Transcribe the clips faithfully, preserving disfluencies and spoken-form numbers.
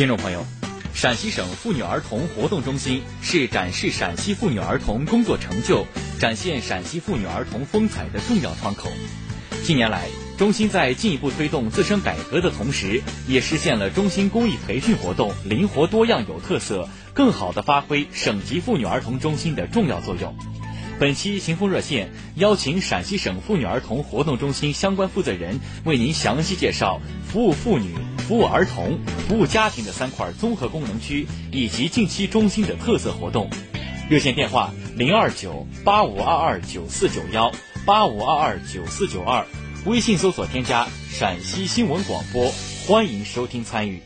听众朋友，陕西省妇女儿童活动中心是展示陕西妇女儿童工作成就、展现陕西妇女儿童风采的重要窗口。近年来，中心在进一步推动自身改革的同时，也实现了中心公益培训活动灵活多样有特色，更好地发挥省级妇女儿童中心的重要作用。本期行风热线邀请陕西省妇女儿童活动中心相关负责人为您详细介绍服务妇女、服务儿童、服务家庭的三块综合功能区以及近期中心的特色活动。热线电话零二九八五二二九四九幺八五二二九四九二，微信搜索添加陕西新闻广播，欢迎收听参与。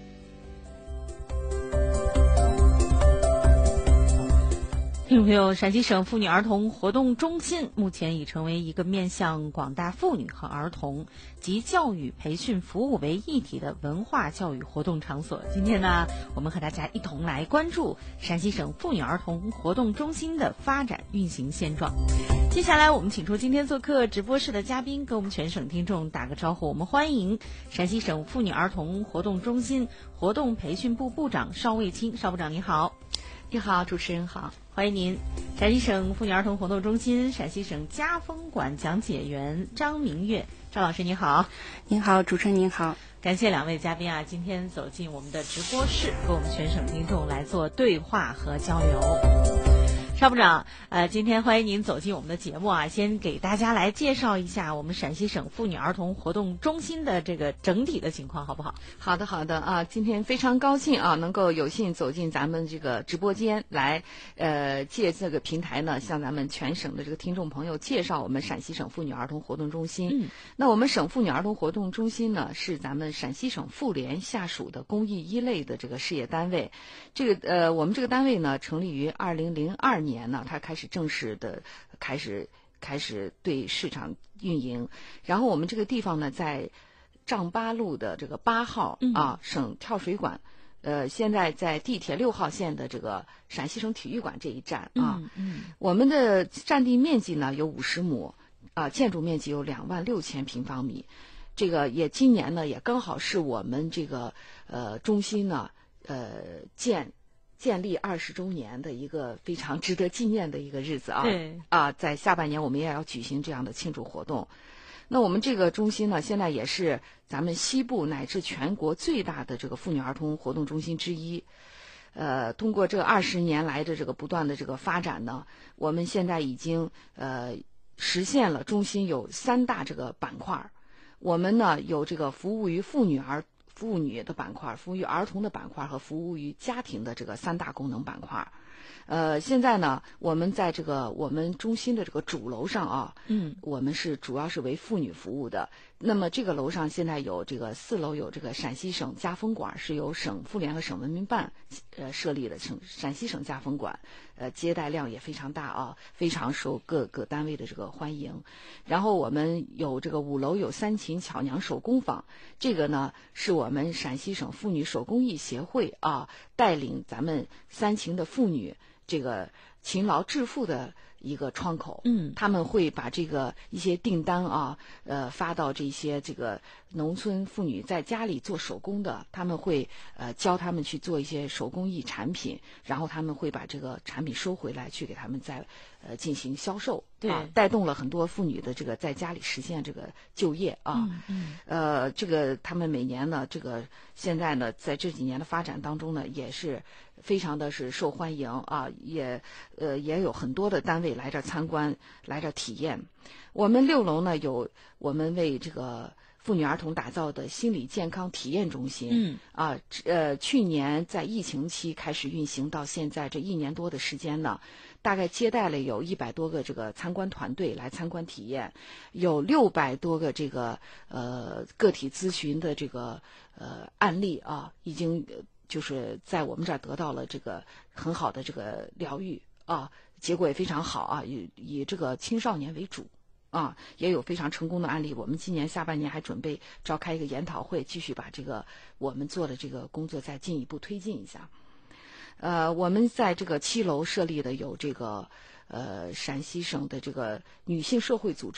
听众朋友，陕西省妇女儿童活动中心目前已成为一个面向广大妇女和儿童及教育培训服务为一体的文化教育活动场所。今天呢，我们和大家一同来关注陕西省妇女儿童活动中心的发展运行现状。接下来我们请出今天做客直播室的嘉宾，跟我们全省听众打个招呼。我们欢迎陕西省妇女儿童活动中心活动培训部部长邵卫清。邵部长您好。 你好，主持人好， 欢迎您。陕西省妇女儿童活动中心陕西省家风馆讲解员张明月，赵老师你好。 您好，主持人您好。 感谢两位嘉宾啊，今天走进我们的直播室，和我们全省听众来做对话和交流。邵部长，呃，今天欢迎您走进我们的节目啊，先给大家来介绍一下我们陕西省妇女儿童活动中心的这个整体的情况，好不好？ 好的，好的啊，今天非常高兴啊，能够有幸走进咱们这个直播间来，呃，借这个平台呢，向咱们全省的这个听众朋友介绍我们陕西省妇女儿童活动中心。嗯，那我们省妇女儿童活动中心呢，是咱们陕西省妇联下属的公益一类的这个事业单位。这个呃，我们这个单位呢，成立于二零零二年。年呢，它开始正式的开始开始对市场运营。然后我们这个地方呢，在丈八路的这个八号啊，省跳水馆，呃，现在在地铁六号线的这个陕西省体育馆这一站啊。嗯嗯、我们的占地面积呢有五十亩啊，建筑面积有两万六千平方米。这个也今年呢也刚好是我们这个呃中心呢呃建。建立二十周年的一个非常值得纪念的一个日子啊！ 对啊，在下半年我们也要举行这样的庆祝活动。那我们这个中心呢，现在也是咱们西部乃至全国最大的这个妇女儿童活动中心之一。呃，通过这二十年来的这个不断的这个发展呢，我们现在已经呃实现了中心有三大这个板块。我们呢有这个服务于妇女儿。妇女的板块、服务于儿童的板块和服务于家庭的这个三大功能板块。呃，现在呢，我们在这个我们中心的这个主楼上啊，嗯，我们是主要是为妇女服务的。那么这个楼上现在有这个四楼有这个陕西省家风馆，是由省妇联和省文明办呃设立的省陕西省家风馆，呃接待量也非常大啊，非常受各个单位的这个欢迎。然后我们有这个五楼有三秦巧娘手工坊，这个呢是我们陕西省妇女手工艺协会啊带领咱们三秦的妇女这个勤劳致富的一个窗口。嗯，他们会把这个一些订单啊，呃，发到这些这个农村妇女在家里做手工的，他们会呃教他们去做一些手工艺产品，然后他们会把这个产品收回来，去给他们再呃进行销售。对、啊，带动了很多妇女的这个在家里实现这个就业啊。嗯嗯。呃，这个他们每年呢，这个现在呢，在这几年的发展当中呢，也是非常的是受欢迎啊，也呃也有很多的单位来这参观，来这体验。我们六楼呢有我们为这个妇女儿童打造的心理健康体验中心。嗯啊呃，去年在疫情期开始运行到现在这一年多的时间呢，大概接待了有一百多个这个参观团队来参观体验，有六百多个这个呃个体咨询的这个呃案例啊，已经就是在我们这儿得到了这个很好的这个疗愈啊，结果也非常好啊，以以这个青少年为主。啊，也有非常成功的案例。我们今年下半年还准备召开一个研讨会，继续把这个我们做的这个工作再进一步推进一下。呃，我们在这个七楼设立的有这个呃陕西省的这个女性社会组织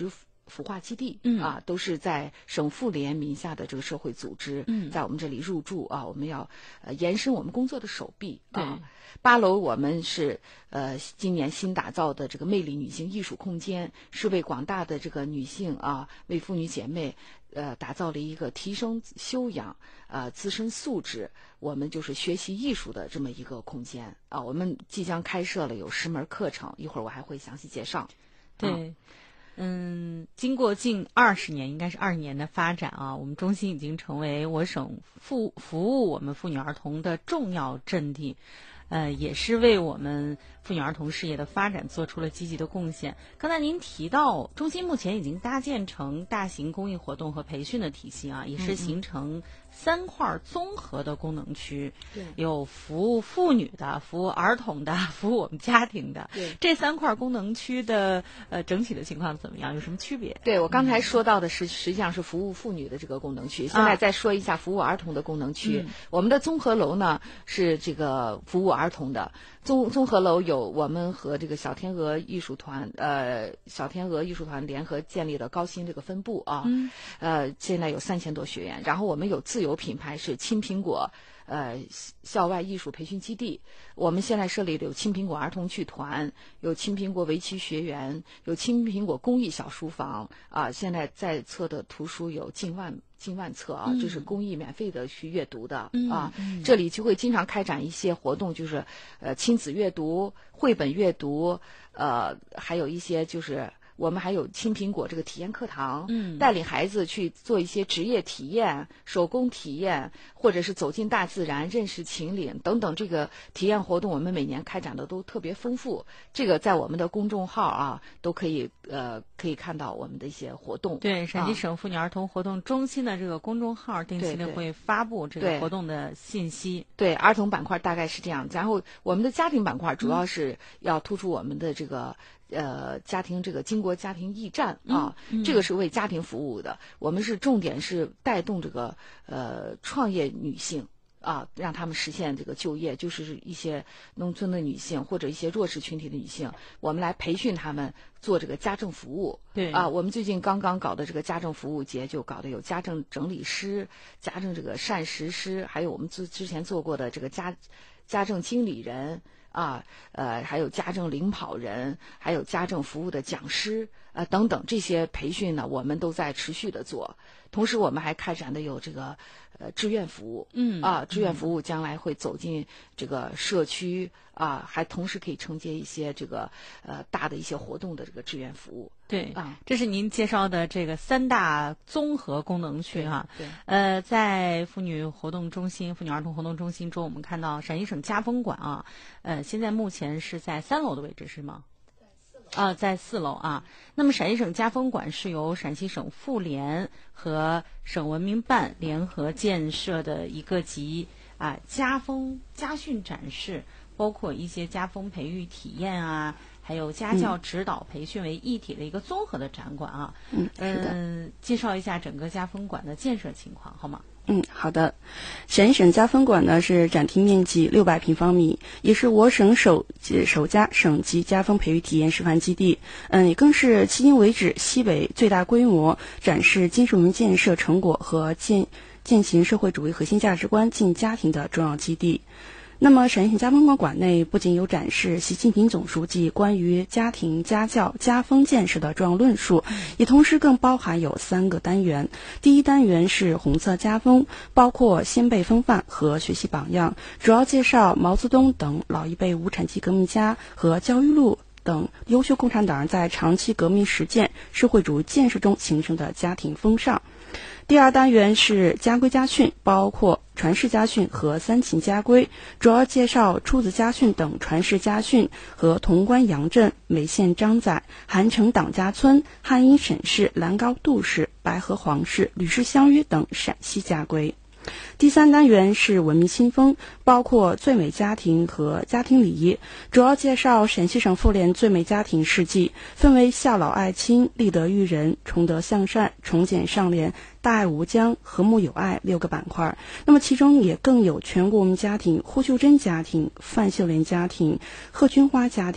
孵化基地、 嗯、 啊，都是在省妇联名下的这个社会组织， 嗯， 在我们这里入驻啊，我们要呃延伸我们工作的手臂对。 啊。八楼我们是呃今年新打造的这个魅力女性艺术空间，是为广大的这个女性啊，为妇女姐妹呃打造了一个提升修养呃自身素质，我们就是学习艺术的这么一个空间啊。我们即将开设了有十门课程，一会儿我还会详细介绍。 对。啊嗯，经过近二十年，应该是二十年的发展啊，我们中心已经成为我省服服务我们妇女儿童的重要阵地，呃，也是为我们妇女儿童事业的发展做出了积极的贡献。刚才您提到，中心目前已经搭建成大型公益活动和培训的体系啊，也是形成三块综合的功能区， 对， 有服务妇女的、服务儿童的、服务我们家庭的。 对， 这三块功能区的呃整体的情况怎么样？有什么区别？ 对，我刚才说到的是实际上是服务妇女的这个功能区，现在再说一下服务儿童的功能区。 嗯、 我们的综合楼呢是这个服务儿童的。综综合楼有我们和这个小天鹅艺术团，呃，小天鹅艺术团联合建立的高新这个分部啊， 嗯、 呃，现在有三千多学员。然后我们有自有品牌是青苹果，呃，校外艺术培训基地。我们现在设立了有青苹果儿童剧团，有青苹果围棋学园，有青苹果公益小书房啊。现在在册的图书有近万。近万册啊，这是公益免费的去阅读的、 嗯、 啊、 嗯。 这里就会经常开展一些活动，就是呃亲子阅读、绘本阅读，呃还有一些就是我们还有青苹果这个体验课堂， 嗯， 带领孩子去做一些职业体验、手工体验，或者是走进大自然、认识秦岭等等这个体验活动，我们每年开展的都特别丰富。这个在我们的公众号啊都可以呃可以看到我们的一些活动。 对，陕西省妇女儿童活动中心的这个公众号定期的会发布这个活动的信息。 对，对儿童板块大概是这样，然后我们的家庭板块主要是要突出我们的这个。呃，家庭这个经国家庭驿站啊、 嗯嗯， 这个是为家庭服务的。我们是重点是带动这个呃创业女性啊，让他们实现这个就业，就是一些农村的女性或者一些弱势群体的女性，我们来培训他们做这个家政服务。 对啊，我们最近刚刚搞的这个家政服务节，就搞的有家政整理师、家政这个膳食师，还有我们之之前做过的这个家家政经理人。啊，呃，还有家政领跑人，还有家政服务的讲师，呃，等等这些培训呢，我们都在持续的做。同时，我们还开展的有这个呃志愿服务， 嗯啊，志愿服务将来会走进这个社区啊，还同时可以承接一些这个呃大的一些活动的这个志愿服务。 对啊， 这是您介绍的这个三大综合功能区哈。 对， 呃，在妇女活动中心、妇女儿童活动中心中，我们看到陕西省家风馆啊，呃，现在目前是在三楼的位置是吗？啊，在四楼啊。那么陕西省家风馆是由陕西省妇联和省文明办联合建设的一个集啊家风家训展示，包括一些家风培育体验啊，还有家教指导培训为一体的一个综合的展馆啊。 嗯，是的。 嗯，介绍一下整个家风馆的建设情况好吗？ 嗯，好的。陕西省家风馆呢是展厅面积六百平方米，也是我省首首家省级家风培育体验示范基地。嗯，也更是迄今为止西北最大规模展示金属文明建设成果和践践行社会主义核心价值观进家庭的重要基地。那么陕西省家风馆馆内不仅有展示习近平总书记关于家庭家教家风建设的重要论述，也同时更包含有三个单元。第一单元是红色家风，包括先辈风范和学习榜样，主要介绍毛泽东等老一辈无产阶级革命家和焦裕禄等优秀共产党人在长期革命实践、社会主义建设中形成的家庭风尚。第二单元是家规家训，包括传世家训和三秦家规，主要介绍出自家训等传世家训和潼关杨震、眉县张载、韩城党家村、汉阴沈氏、兰高杜氏、白河黄氏、吕氏相约等陕西家规。第三单元是文明新风，包括最美家庭和家庭礼仪，主要介绍陕西省妇联最美家庭事迹，分为孝老爱亲、立德育人、崇德向善、崇俭上廉、大爱无疆、和睦友爱六个板块。那么其中也更有全国文明家庭、胡秀珍家庭、范秀莲家庭、贺军花家庭、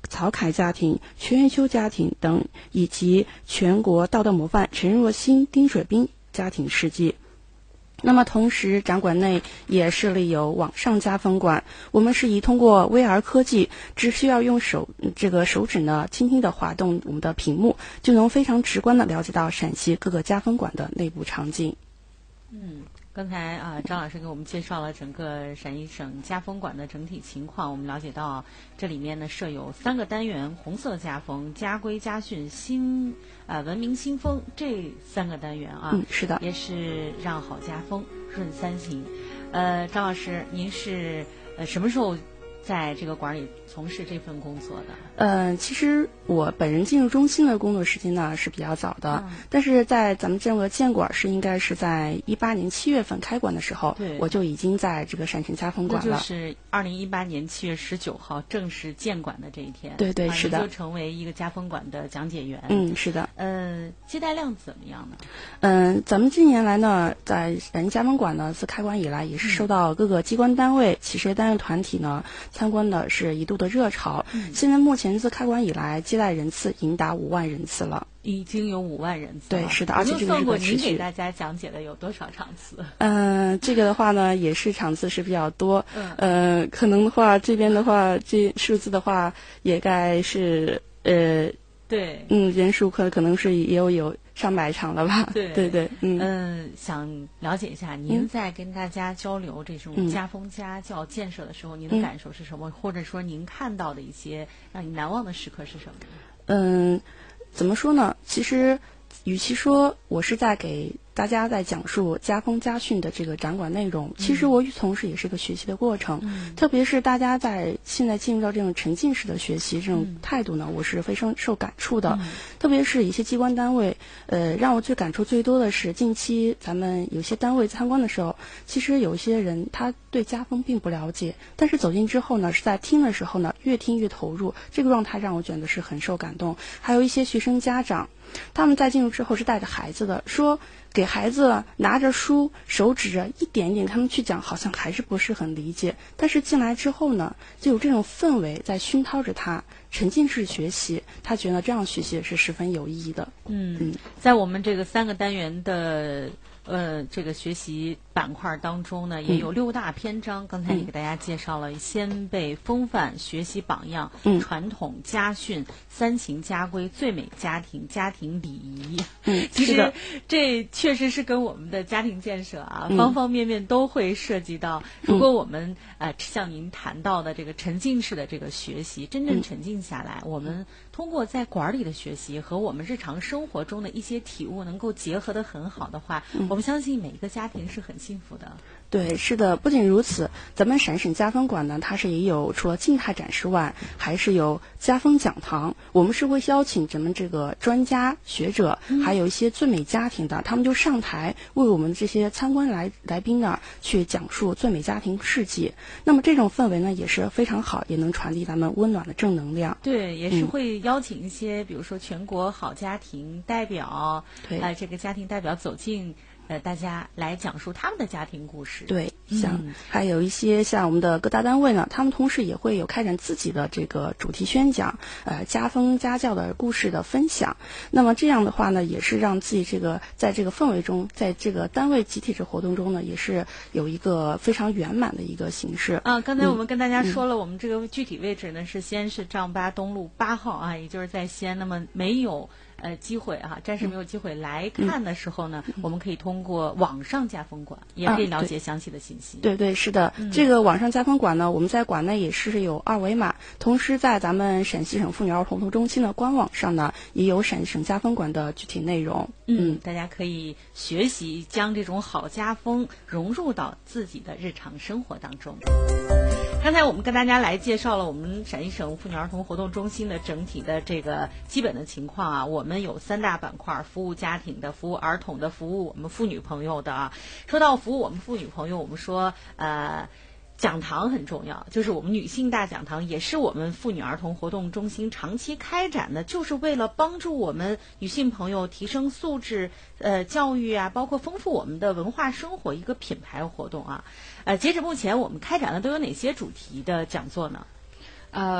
曹楷家庭、全元修家庭等，以及全国道德模范陈若欣、丁水兵家庭事迹。那么同时，展馆内也设立有网上家风馆，我们是以通过 V R 科技，只需要用手这个手指呢，轻轻地滑动我们的屏幕，就能非常直观地了解到陕西各个家风馆的内部场景。 嗯。刚才啊，张老师给我们介绍了整个陕西省家风馆的整体情况。我们了解到，这里面呢设有三个单元：红色家风、家规家训、新啊文明新风这三个单元啊。 嗯，是的， 也是让好家风润三行。呃，张老师，您是呃什么时候在这个馆里从事这份工作的？ 呃，其实我本人进入中心的工作时间呢是比较早的，嗯、但是在咱们这个建馆是应该是在一八年七月份开馆的时候，我就已经在这个陕城家风馆了。 那就是二零一八年七月十九号正式建馆的这一天。 对对， 啊、 是的， 就成为一个家风馆的讲解员。 嗯，是的。 呃，接待量怎么样呢？ 嗯，咱们近年来呢，在陕西家风馆呢自开馆以来，也是受到各个机关单位、企事业单位团体呢参观的是一度的热潮。嗯、现在目前自开馆以来，接待人次已达五万人次了。 已经有五万人次了。 对，是的，而且这个是个持续。 您给大家讲解的有多少场次？ 嗯、呃，这个的话呢，也是场次是比较多。嗯。呃，可能的话，这边的话，这数字的话，也该是呃。 对。 嗯，人数可可能是也有有上百场了吧？ 对对对。嗯。 嗯、呃，想了解一下，您在跟大家交流这种家风家教建设的时候，嗯、您的感受是什么？或者说您看到的一些让你难忘的时刻是什么？ 嗯。怎么说呢？其实，与其说我是在给大家在讲述家风家训的这个展馆内容，其实我从事也是个学习的过程。嗯、特别是大家在现在进入到这种沉浸式的学习这种态度呢，嗯、我是非常受感触的。嗯、特别是一些机关单位，呃，让我最感触最多的是近期咱们有些单位参观的时候，其实有一些人他对家风并不了解，但是走进之后呢，是在听的时候呢，越听越投入，这个状态让我觉得是很受感动。还有一些学生家长，他们在进入之后是带着孩子的，说给孩子拿着书，手指着一点一点他们去讲，好像还是不是很理解。但是进来之后呢，就有这种氛围在熏陶着他，沉浸式学习，他觉得这样学习是十分有意义的。 嗯嗯，在我们这个三个单元的呃这个学习板块当中呢，也有六大篇章。嗯、刚才也给大家介绍了先辈风范、学习榜样、嗯、传统家训、三行家规、最美家庭、家庭礼仪。 嗯， 其实这确实是跟我们的家庭建设啊，嗯、方方面面都会涉及到。如果我们呃像您谈到的这个沉浸式的这个学习，真正沉浸下来，嗯、我们通过在馆里的学习和我们日常生活中的一些体悟能够结合得很好的话，嗯、我们相信每一个家庭是很幸福的。 对，是的。不仅如此，咱们陕省家风馆呢，它是也有除了静态展示外，还是有家风讲堂。我们是会邀请咱们这个专家学者，嗯、还有一些最美家庭的，他们就上台为我们这些参观来来宾呢去讲述最美家庭事迹。那么这种氛围呢也是非常好，也能传递咱们温暖的正能量。 对，也是会邀请一些，嗯、比如说全国好家庭代表， 对， 呃，这个家庭代表走进。呃，大家来讲述他们的家庭故事。 对，像、嗯、还有一些像我们的各大单位呢，他们同时也会有开展自己的这个主题宣讲，呃，家风家教的故事的分享。那么这样的话呢，也是让自己这个在这个氛围中，在这个单位集体的活动中呢，也是有一个非常圆满的一个形式。 啊，刚才我们跟大家说了，嗯、我们这个具体位置呢是西安市丈八东路八号啊，也就是在西安。那么没有。呃，机会哈、啊，暂时没有机会来看的时候呢，嗯、我们可以通过网上家风馆，也可以了解详细的信息。 啊、对, 对对，是的，嗯、这个网上家风馆呢，我们在馆内也是有二维码，同时在咱们陕西省妇女儿童活动中心的官网上呢，也有陕西省家风馆的具体内容。 嗯，嗯大家可以学习将这种好家风融入到自己的日常生活当中。刚才我们跟大家来介绍了我们陕西省妇女儿童活动中心的整体的这个基本的情况啊，我们有三大板块：服务家庭的、服务儿童的、服务我们妇女朋友的啊。说到服务我们妇女朋友，我们说呃。讲堂很重要，就是我们女性大讲堂，也是我们妇女儿童活动中心长期开展的，就是为了帮助我们女性朋友提升素质、呃教育啊，包括丰富我们的文化生活一个品牌活动啊。呃，截止目前，我们开展的都有哪些主题的讲座呢？ 呃，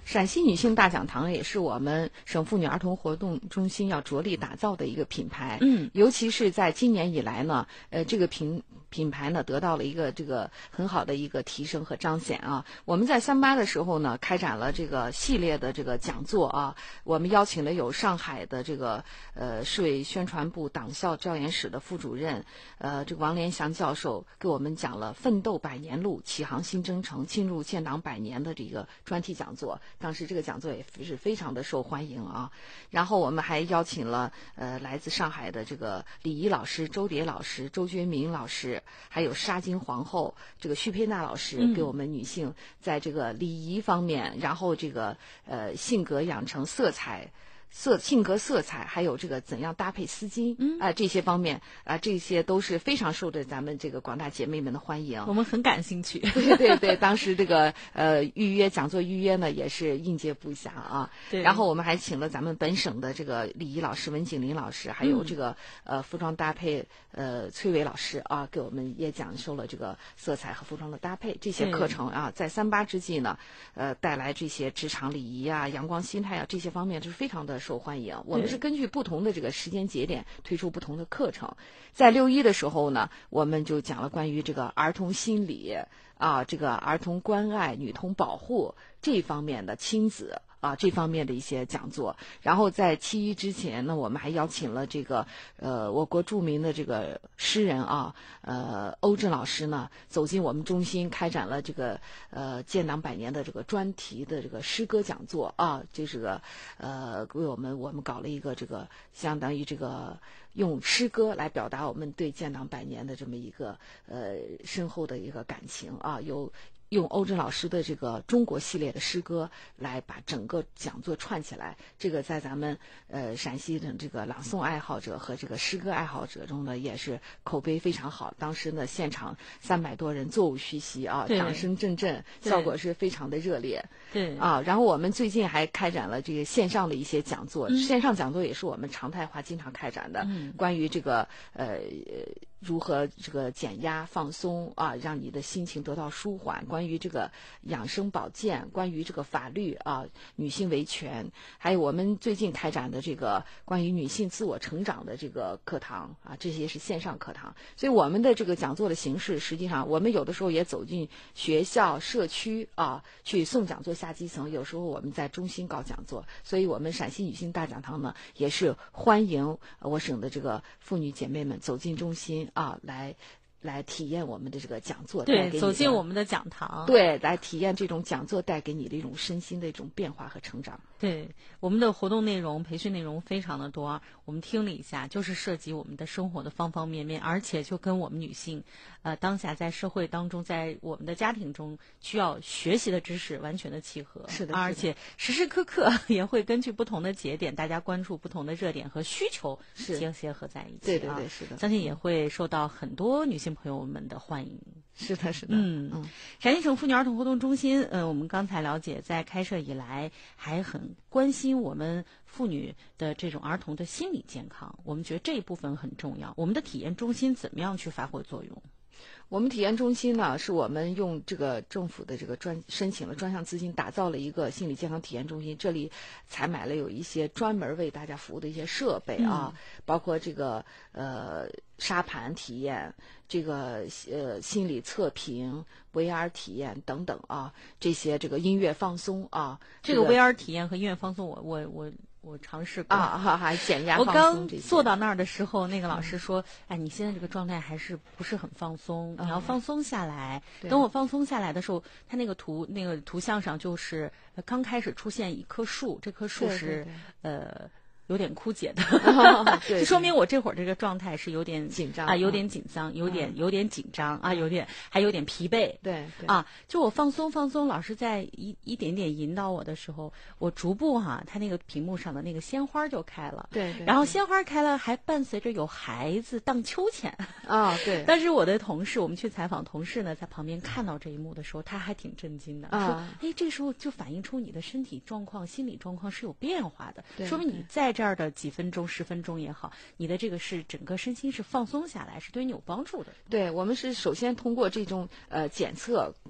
陕西女性大讲堂也是我们省妇女儿童活动中心要着力打造的一个品牌。 嗯， 尤其是在今年以来呢，呃，这个品品牌呢得到了一个这个很好的一个提升和彰显啊。我们在三八的时候呢，开展了这个系列的这个讲座啊，我们邀请了有上海的这个呃市委宣传部党校教研室的副主任，呃，这个王连祥教授给我们讲了奋斗百年路，启航新征程，进入建党百年的这个专题讲座。当时这个讲座也是非常的受欢迎啊。然后我们还邀请了呃来自上海的这个礼仪老师周蝶老师、周觉明老师，还有沙金皇后这个徐佩娜老师，给我们女性在这个礼仪方面，然后这个呃性格养成色彩。色性格色彩，还有这个怎样搭配丝巾，嗯啊、呃、这些方面啊、呃、这些都是非常受着咱们这个广大姐妹们的欢迎。 我们很感兴趣。 对对对，当时这个呃预约讲座预约呢也是应接不暇啊。 对。 然后我们还请了咱们本省的这个礼仪老师文景林老师，还有这个、嗯、呃服装搭配呃崔伟老师啊，给我们也讲授了这个色彩和服装的搭配这些课程啊。在三八之际呢，呃带来这些职场礼仪啊、阳光心态啊这些方面，就是非常的受欢迎。我们是根据不同的这个时间节点推出不同的课程。在六一的时候呢，我们就讲了关于这个儿童心理啊，这个儿童关爱、女童保护这一方面的亲子啊这方面的一些讲座。然后在七一之前呢，我们还邀请了这个呃我国著名的这个诗人啊呃欧震老师呢走进我们中心，开展了这个呃建党百年的这个专题的这个诗歌讲座啊，就是个呃为我们我们搞了一个这个相当于这个用诗歌来表达我们对建党百年的这么一个呃深厚的一个感情啊，有用欧震老师的这个中国系列的诗歌来把整个讲座串起来。这个在咱们呃陕西的这个朗诵爱好者和这个诗歌爱好者中呢，也是口碑非常好。当时呢，现场三百多人座无虚席啊，掌声阵阵，效果是非常的热烈。 对啊，然后我们最近还开展了这个线上的一些讲座， 嗯、 线上讲座也是我们常态化经常开展的， 嗯、 关于这个呃。如何这个减压放松啊，让你的心情得到舒缓？关于这个养生保健，关于这个法律啊，女性维权，还有我们最近开展的这个关于女性自我成长的这个课堂啊，这些是线上课堂。所以我们的这个讲座的形式，实际上我们有的时候也走进学校、社区啊，去送讲座下基层。有时候我们在中心搞讲座，所以我们陕西女性大讲堂呢，也是欢迎我省的这个妇女姐妹们走进中心。啊，来来体验我们的这个讲座， 对，走进我们的讲堂， 对，来体验这种讲座带给你的一种身心的一种变化和成长。 对，我们的活动内容、培训内容非常的多，我们听了一下，就是涉及我们的生活的方方面面，而且就跟我们女性，呃，当下在社会当中，在我们的家庭中需要学习的知识完全的契合。 是的， 而且时时刻刻也会根据不同的节点，大家关注不同的热点和需求，结结合在一起。 对对对，是的， 相信也会受到很多女性朋友们的欢迎。 是的，是的， 嗯嗯，陕西省妇女儿童活动中心，呃，我们刚才了解，在开设以来还很关心我们妇女的这种儿童的心理健康，我们觉得这一部分很重要。我们的体验中心怎么样去发挥作用？ 我们体验中心呢，是我们用这个政府的这个专申请了专项资金，打造了一个心理健康体验中心。这里采买了有一些专门为大家服务的一些设备啊，嗯、包括这个呃沙盘体验、这个呃心理测评、V R 体验等等啊，这些这个音乐放松啊， 这个 V R 体验和音乐放松我，我我我。我尝试过啊，哈哈，减压我放松这些。 刚坐到那儿的时候，那个老师说：“哎，你现在这个状态还是不是很放松？你要放松下来。等我放松下来的时候，他那个图那个图像上就是刚开始出现一棵树，这棵树是呃。”有点枯竭的，就说明我这会儿这个状态是有点紧张啊，有点紧张，有点有点紧张啊，有点还有点疲惫。 对啊，就我放松放松，老师在一一点点引导我的时候，我逐步哈，他那个屏幕上的那个鲜花就开了。 对， 然后鲜花开了，还伴随着有孩子荡秋千啊。对。 但是我的同事，我们去采访同事呢，在旁边看到这一幕的时候，他还挺震惊的，说：“哎，这时候就反映出你的身体状况、心理状况是有变化的，说明你在。”这样的几分钟、十分钟也好，你的这个是整个身心是放松下来，是对你有帮助的。 对，我们是首先通过这种呃检测。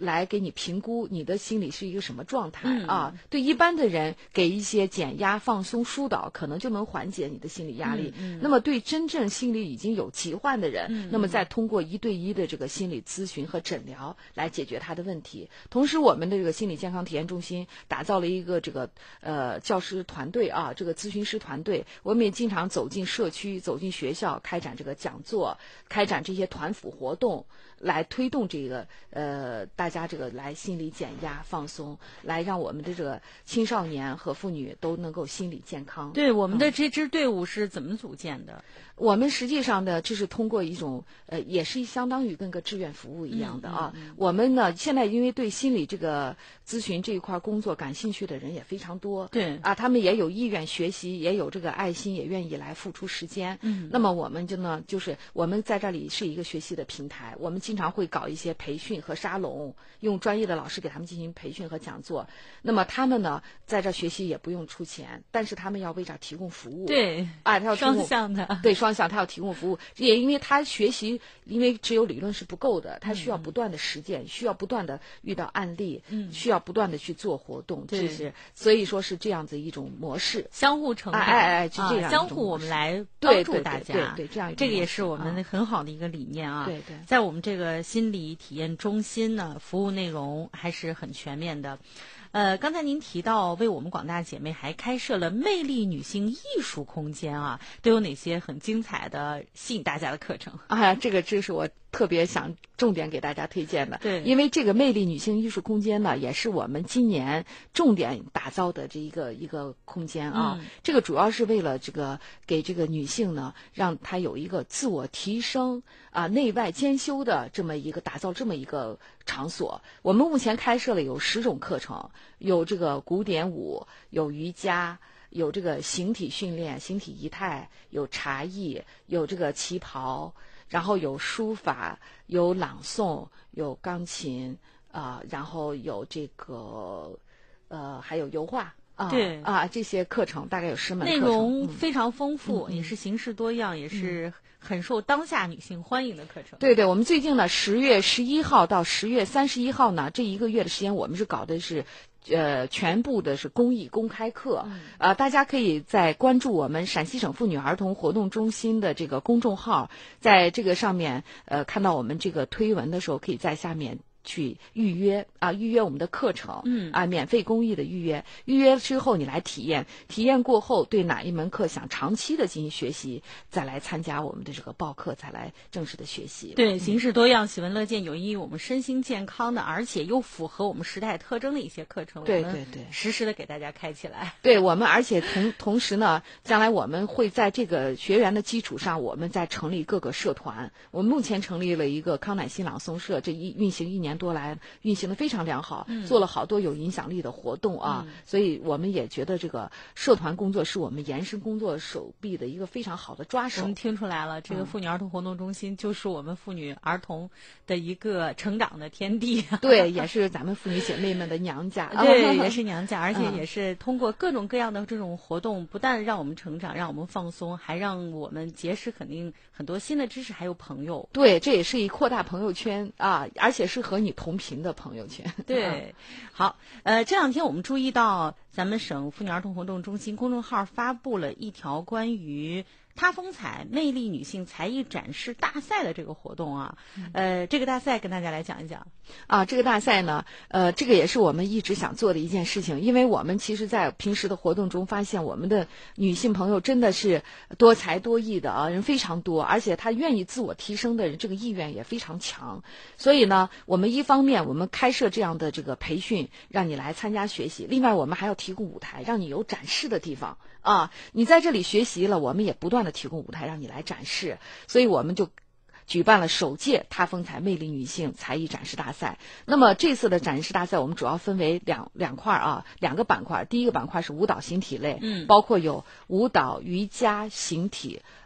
来给你评估你的心理是一个什么状态、嗯、啊。对一般的人给一些减压、放松、疏导，可能就能缓解你的心理压力。嗯嗯、那么对真正心理已经有疾患的人，嗯、那么再通过一对一的这个心理咨询和诊疗来解决他的问题。同时，我们的这个心理健康体验中心打造了一个这个呃教师团队啊，这个咨询师团队，我们也经常走进社区、走进学校，开展这个讲座，开展这些团辅活动，来推动这个呃大家这个来心理减压放松，来让我们的这个青少年和妇女都能够心理健康。 对，我们的这支队伍是怎么组建的？ 嗯、我们实际上呢，这是通过一种呃，也是相当于跟个志愿服务一样的啊。嗯嗯嗯、我们呢，现在因为对心理这个咨询这一块工作感兴趣的人也非常多， 对啊，他们也有意愿学习，也有这个爱心，也愿意来付出时间。嗯，那么我们就呢，就是我们在这里是一个学习的平台，我们经常会搞一些培训和沙龙，用专业的老师给他们进行培训和讲座。那么他们呢，在这学习也不用出钱，但是他们要为这提供服务。 对， 啊，他要提供双向的， 对，双向，他要提供服务，也因为他学习，因为只有理论是不够的，他需要不断的实践，嗯、需要不断的遇到案例，嗯、需要不断的去做活动，这是所以说是这样子一种模式， 相互成长， 哎哎哎，就这样、 啊，相互我们来帮助大家， 对对对，对对这样这个也是我们很好的一个理念啊。 对对， 在我们这个心理体验中心呢，服务内容还是很全面的。呃，刚才您提到为我们广大姐妹还开设了魅力女性艺术空间啊，都有哪些很精彩的吸引大家的课程？ 啊，这个这是我特别想重点给大家推荐的。 对， 因为这个魅力女性艺术空间呢，也是我们今年重点打造的这一个一个空间啊。嗯、这个主要是为了这个给这个女性呢，让她有一个自我提升啊、内外兼修的这么一个打造这么一个场所。我们目前开设了有十种课程，有这个古典舞，有瑜伽，有这个形体训练、形体仪态，有茶艺，有这个旗袍，然后有书法，有朗诵，有钢琴啊、呃，然后有这个呃，还有油画。啊， 对啊，这些课程大概有十门课程， 内容非常丰富， 嗯、 也是形式多样，嗯、也是很受当下女性欢迎的课程。 对对，我们最近呢，十月十一号到十月三十一号呢，这一个月的时间，我们是搞的是。呃，全部的是公益公开课，嗯、呃，大家可以在关注我们陕西省妇女儿童活动中心的这个公众号，在这个上面，呃，看到我们这个推文的时候，可以在下面去预约啊，预约我们的课程，嗯啊，免费公益的预约，预约之后你来体验，体验过后对哪一门课想长期的进行学习，再来参加我们的这个报课，再来正式的学习。 对，形式多样，喜闻乐见，有益于我们身心健康的，而且又符合我们时代特征的一些课程， 对对对， 实时的给大家开起来。 对我们，而且同同时呢，将来我们会在这个学员的基础上，我们再成立各个社团。我们目前成立了一个康乃馨朗诵社，这一运行一年多来运行的非常良好，嗯、做了好多有影响力的活动啊，嗯、所以我们也觉得这个社团工作是我们延伸工作手臂的一个非常好的抓手。 我们听出来了，这个妇女儿童活动中心就是我们妇女儿童的一个成长的天地， 对，也是咱们妇女姐妹们的娘家， 对，也是娘家，而且也是通过各种各样的这种活动，不但让我们成长，让我们放松，还让我们结识肯定很多新的知识，还有朋友。 对，这也是一扩大朋友圈啊，而且是和你同频的朋友圈。 对，好，呃，这两天我们注意到咱们省妇女儿童活动中心公众号发布了一条关于她风采魅力女性才艺展示大赛的这个活动啊，呃，这个大赛跟大家来讲一讲。 啊，这个大赛呢，呃，这个也是我们一直想做的一件事情，因为我们其实在平时的活动中发现，我们的女性朋友真的是多才多艺的啊，人非常多，而且她愿意自我提升的人，这个意愿也非常强。所以呢，我们一方面我们开设这样的这个培训，让你来参加学习；另外，我们还要提供舞台，让你有展示的地方啊。你在这里学习了，我们也不断的提供舞台让你来展示，所以我们就举办了首届她风采魅力女性才艺展示大赛。那么这次的展示大赛，我们主要分为两两块啊，两个板块。第一个板块是舞蹈形体类，嗯，包括有舞蹈、瑜伽、形体、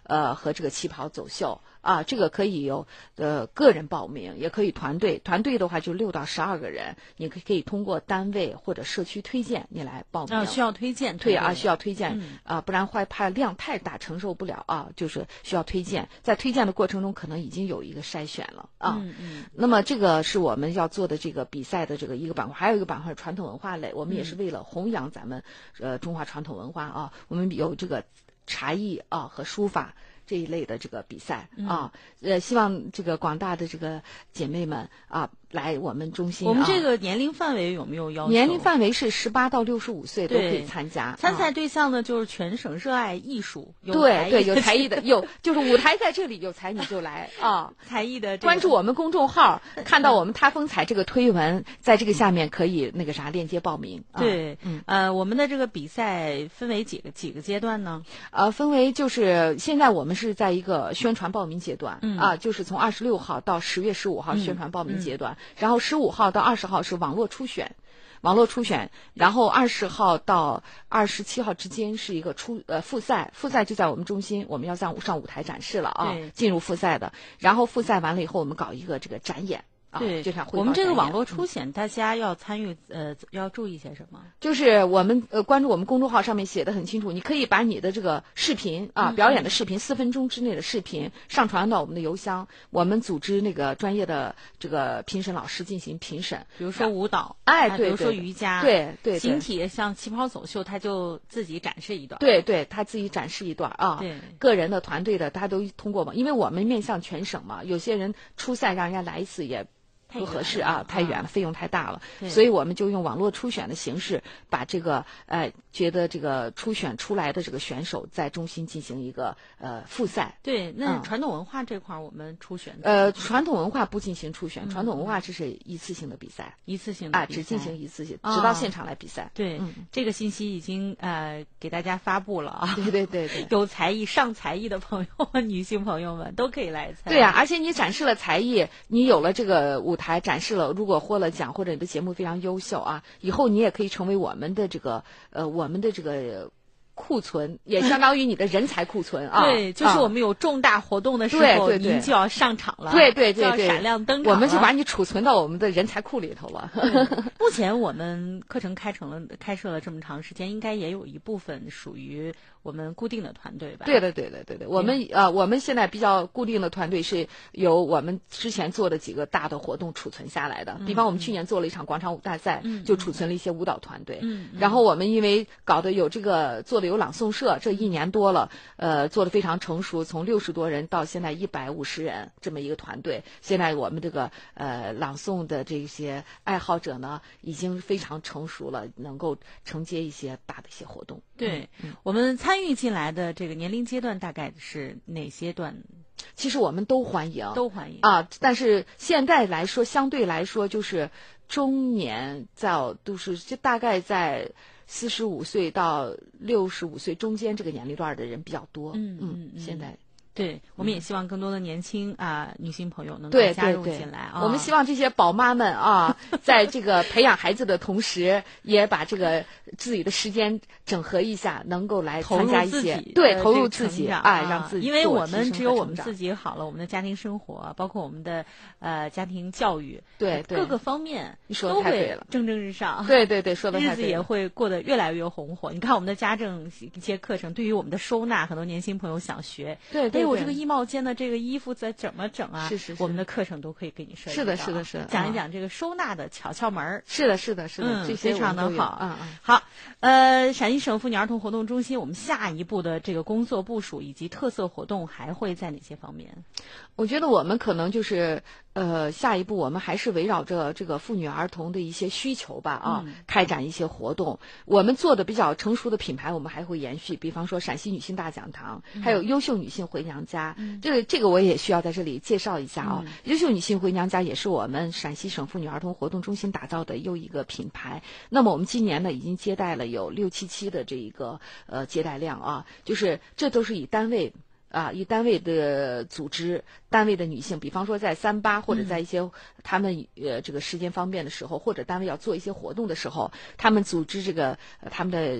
呃和这个旗袍走秀。啊，这个可以有呃个人报名，也可以团队。团队的话就六到十二个人，你可以可以通过单位或者社区推荐你来报名。 啊，需要推荐， 对啊，需要推荐、 嗯、 啊，不然会怕量太大承受不了啊，就是需要推荐。在推荐的过程中，可能已经有一个筛选了啊。 嗯嗯。 那么这个是我们要做的这个比赛的这个一个板块，还有一个板块是传统文化类，我们也是为了弘扬咱们、嗯、呃中华传统文化啊，我们有这个茶艺啊和书法这一类的这个比赛啊，嗯、呃，希望这个广大的这个姐妹们啊，来我们中心。 我们这个年龄范围有没有要求？ 年龄范围是十八到六十五岁都可以参加。 参赛对象呢，就是全省热爱艺术，有对对，有才艺的，有就是舞台在这里，有才你就来啊。 才艺的、这个， 关注我们公众号，看到我们他风采这个推文，在这个下面可以那个啥链接报名。 对， 啊、嗯， 呃，我们的这个比赛分为几个几个阶段呢？ 呃，分为就是现在我们是在一个宣传报名阶段， 嗯、 啊，就是从二十六号到十月十五号宣传报名阶段，嗯嗯、然后十五号到二十号是网络初选。网络初选，然后二十号到二十七号之间是一个初呃复赛，复赛就在我们中心，我们要上上舞台展示了啊，进入复赛的，然后复赛完了以后，我们搞一个这个展演。 对， 就像我们这个网络初选，大家要参与，呃，要注意些什么？ 就是我们呃关注我们公众号上面写的很清楚，你可以把你的这个视频啊，表演的视频，四分钟之内的视频上传到我们的邮箱，我们组织那个专业的这个评审老师进行评审。 比如说舞蹈， 哎，对， 比如说瑜伽， 对对， 形体像旗袍走秀，他就自己展示一段， 对对，他自己展示一段啊， 对， 个人的、团队的，大家都通过嘛，因为我们面向全省嘛，有些人初赛让人家来一次也不合适啊，太远了， 啊、 费用太大了，所以我们就用网络初选的形式，把这个呃觉得这个初选出来的这个选手在中心进行一个呃复赛。 对，那传统文化这块我们初选、 嗯、呃，传统文化不进行初选，嗯、传统文化这是一次性的比赛， 一次性的啊，只进行一次性，直到现场来比赛。 哦、对、嗯，这个信息已经呃给大家发布了啊。 对对对对， 有才艺上才艺的朋友们、女性朋友们都可以来参加。 对呀、啊，而且你展示了才艺，你有了这个舞台展示了，如果获了奖或者你的节目非常优秀啊，以后你也可以成为我们的这个呃我们的这个库存，也相当于你的人才库存啊。 对，就是我们有重大活动的时候， 对对对， 您就要上场了， 对对对对， 就要闪亮登场， 我们就把你储存到我们的人才库里头了。 目前我们课程开成了开设了这么长时间，应该也有一部分属于我们固定的团队吧？ 对的，对的，对的。我们、嗯、呃，我们现在比较固定的团队是由我们之前做的几个大的活动储存下来的。嗯、比方我们去年做了一场广场舞大赛， 嗯、 就储存了一些舞蹈团队。 嗯。 然后我们因为搞的有这个做的有朗诵社，这一年多了，呃，做的非常成熟，从六十多人到现在一百五十人这么一个团队。现在我们这个呃朗诵的这些爱好者呢，已经非常成熟了，能够承接一些大的一些活动。 对， 嗯、 我们参与进来的这个年龄阶段大概是哪些段？ 其实我们都欢迎， 都欢迎啊。但是现在来说，相对来说就是中年在都是就大概在四十五岁到六十五岁中间这个年龄段的人比较多。 嗯嗯， 嗯现在。 对，我们也希望更多的年轻啊、呃、女性朋友能够加入进来啊、 哦。我们希望这些宝妈们啊，在这个培养孩子的同时，也把这个自己的时间整合一下，能够来参加一些对投入自己啊， 让自己。 因为我们只有我们自己好了，我们的家庭生活，包括我们的呃家庭教育， 对对各个方面， 你说的太对了， 蒸蒸日上。 对对对，说的太对了， 日子也会过得越来越红火。你看我们的家政一些课程，对于我们的收纳，很多年轻朋友想学， 对对。 我这个衣帽间的这个衣服再怎么整啊？ 是是是， 我们的课程都可以给你设计。 是的，是的，是的， 讲一讲这个收纳的巧窍门儿。 是的，是的，是的， 嗯， 这些非常的好。 嗯嗯。 好，呃，陕西省妇女儿童活动中心，我们下一步的这个工作部署以及特色活动还会在哪些方面？ 我觉得我们可能就是呃，下一步我们还是围绕着这个妇女儿童的一些需求吧啊， 嗯、 开展一些活动。我们做的比较成熟的品牌，我们还会延续，比方说陕西女性大讲堂， 嗯、 还有优秀女性回娘家。 嗯、 这个这个我也需要在这里介绍一下啊。 嗯、 优秀女性回娘家也是我们陕西省妇女儿童活动中心打造的又一个品牌。那么我们今年呢，已经接待了有六七期的这一个呃接待量啊，就是这都是以单位。啊，以单位的组织、单位的女性，比方说在三八或者在一些、嗯、他们呃这个时间方便的时候，或者单位要做一些活动的时候，他们组织这个、呃、他们的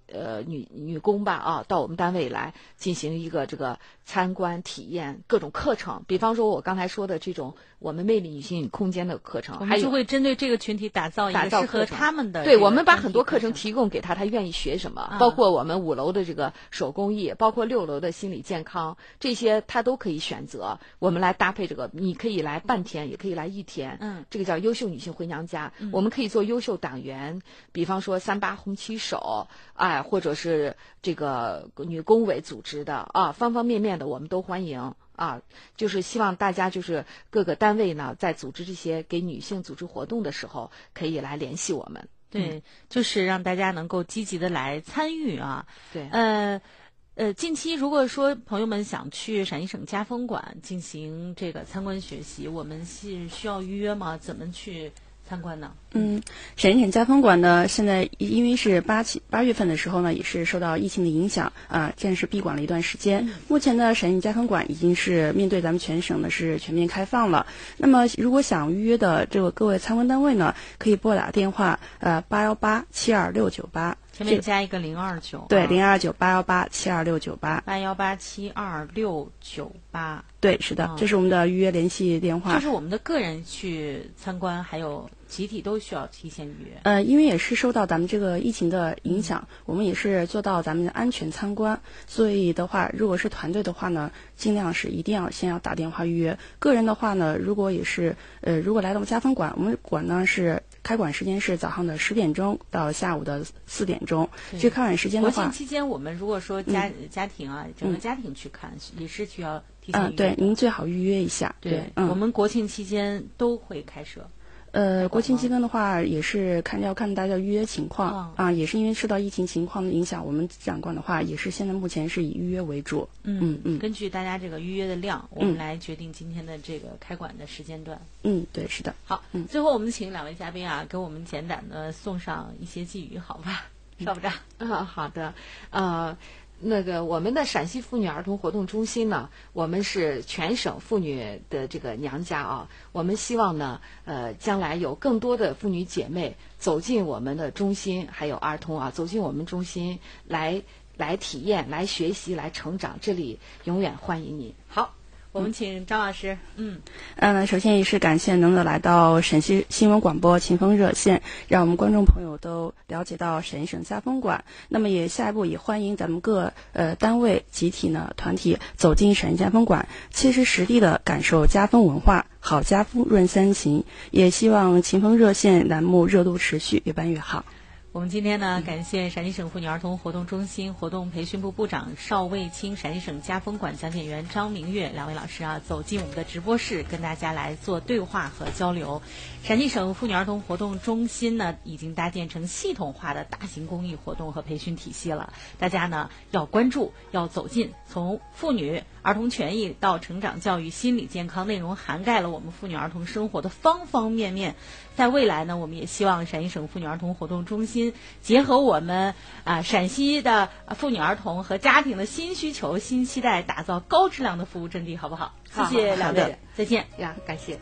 呃女女工吧啊，到我们单位来进行一个这个参观体验各种课程，比方说我刚才说的这种我们魅力女性空间的课程， 我们就会针对这个群体打造一个适合他们的。 对，我们把很多课程提供给他，他愿意学什么，啊、包括我们五楼的这个手工艺，包括六楼的心理健康，这些他都可以选择。我们来搭配这个，你可以来半天，也可以来一天。 嗯， 这个叫优秀女性回娘家。 嗯、 我们可以做优秀党员，比方说三八红旗手，哎，或者是这个女工委组织的啊，方方面面的我们都欢迎。啊，就是希望大家就是各个单位呢，在组织这些给女性组织活动的时候，可以来联系我们。 对，嗯、就是让大家能够积极的来参与啊。 对， 呃呃，近期如果说朋友们想去陕西省家风馆进行这个参观学习，我们是需要预约吗？怎么去参观呢？ 嗯，陕西省家风馆呢，现在因为是八七八月份的时候呢，也是受到疫情的影响啊，暂时闭馆了一段时间。嗯、目前呢，陕西家风馆已经是面对咱们全省呢是全面开放了。那么，如果想预约的这个各位参观单位呢，可以拨打电话呃八幺八七二六九八。 前面加一个零二九， 对，零二九八幺八七二六九八， 八幺八七二六九八， 对，是的，哦、这是我们的预约联系电话。 就是我们的个人去参观，还有集体都需要提前预约。 呃，因为也是受到咱们这个疫情的影响，嗯、我们也是做到咱们的安全参观，所以的话，如果是团队的话呢，尽量是一定要先要打电话预约。个人的话呢，如果也是呃，如果来到家风馆，我们馆呢是。开馆时间是早上的十点钟到下午的四点钟。这开馆时间的话， 国庆期间我们如果说家、嗯、家庭啊，整个家庭去看，嗯、也是需要提前预约。 嗯，对，您最好预约一下。 对， 对嗯、 我们国庆期间都会开设。 呃，国庆期间的话，也是看要看大家预约情况、哦、啊，也是因为受到疫情情况的影响，我们展馆的话也是现在目前是以预约为主。 嗯嗯嗯，根据大家这个预约的量，我们来决定今天的这个开馆的时间段。 嗯，对，是的。 好，嗯，最后我们请两位嘉宾啊，给我们简短的送上一些寄语，好吧？邵部长。 啊，好的，呃。那个我们的陕西妇女儿童活动中心呢，我们是全省妇女的这个娘家啊。我们希望呢，呃，将来有更多的妇女姐妹走进我们的中心，还有儿童啊，走进我们中心来来体验、来学习、来成长，这里永远欢迎你。 好。我们请张老师。 嗯，嗯，首先也是感谢能够来到陕西新闻广播秦风热线，让我们观众朋友都了解到陕西省家风馆。那么也下一步也欢迎咱们各呃单位、集体呢团体走进陕西家风馆，切实实地的感受家风文化，好家风润三秦。也希望秦风热线栏目热度持续，越办越好。 我们今天呢，感谢陕西省妇女儿童活动中心活动培训部部长邵卫清、陕西省家风馆讲解员张明月两位老师啊，走进我们的直播室，跟大家来做对话和交流。陕西省妇女儿童活动中心呢，已经搭建成系统化的大型公益活动和培训体系了。大家呢要关注，要走进，从妇女儿童权益到成长教育、心理健康，内容涵盖了我们妇女儿童生活的方方面面。在未来呢，我们也希望陕西省妇女儿童活动中心结合我们啊陕西的妇女儿童和家庭的新需求、新期待，打造高质量的服务阵地，好不好？谢谢两位，再见呀，感谢。